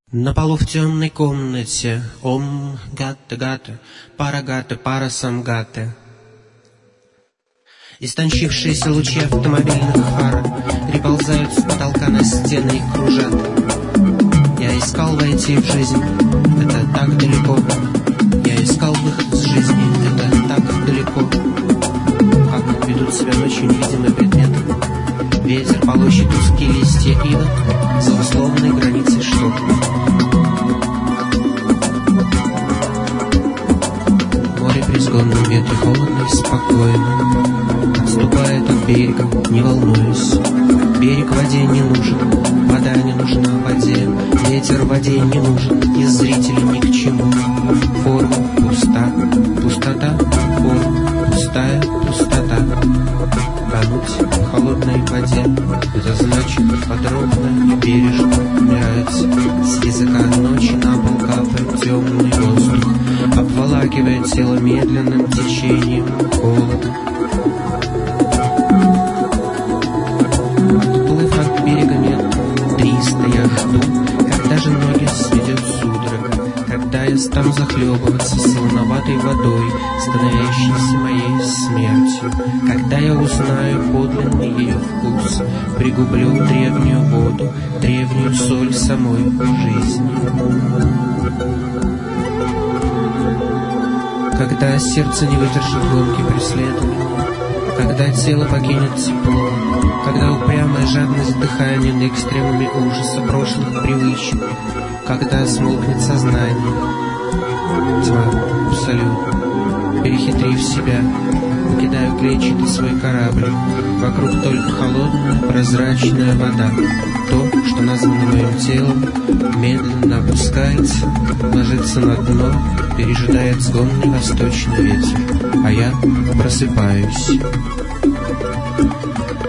На полу в темной комнате ом, гатта-гатта, пара-гатта, пара-сам-гатта. Истончившиеся лучи автомобильных фар приползают с потолка на стены и кружат. Я искал войти в жизнь, это так далеко. Я искал выход из жизни, это так далеко. Как ведут себя ночью невидимые предметы. Ветер полощет узкие листья ива за условной границей штока. Море при сгонном ветре холодно и спокойно отступает от берега, не волнуясь. Берег воде не нужен, вода не нужна воде. Ветер воде не нужен, и зрители ни к чему. Форма пуста, пустота, форма пустая, пустота. Тонуть в холодной воде, это значит подробно и бережно умирать. С языка ночи на пол капает темный воздух, обволакивает тело медленным течением холода. Отплыв от берега метров 300, я жду, когда же ноги сведет судорога, когда я стану захлебываться солоноватой водой, становящейся моей смертью, когда я узнаю подлинный ее вкус, пригублю древнюю воду, древнюю соль самой жизни. Когда сердце не выдержит гонки преследования, когда тело покинет тепло, когда упрямая жадность дыхания на экстремуме ужаса прошлых привычек, когда смолкнет сознание, тьма абсолютно, перехитрив себя, покидаю клетчатый свой корабль, вокруг только холодная прозрачная вода. То, что названо моим телом, медленно опускается, ложится на дно, пережидает сгонный восточный ветер, а я просыпаюсь.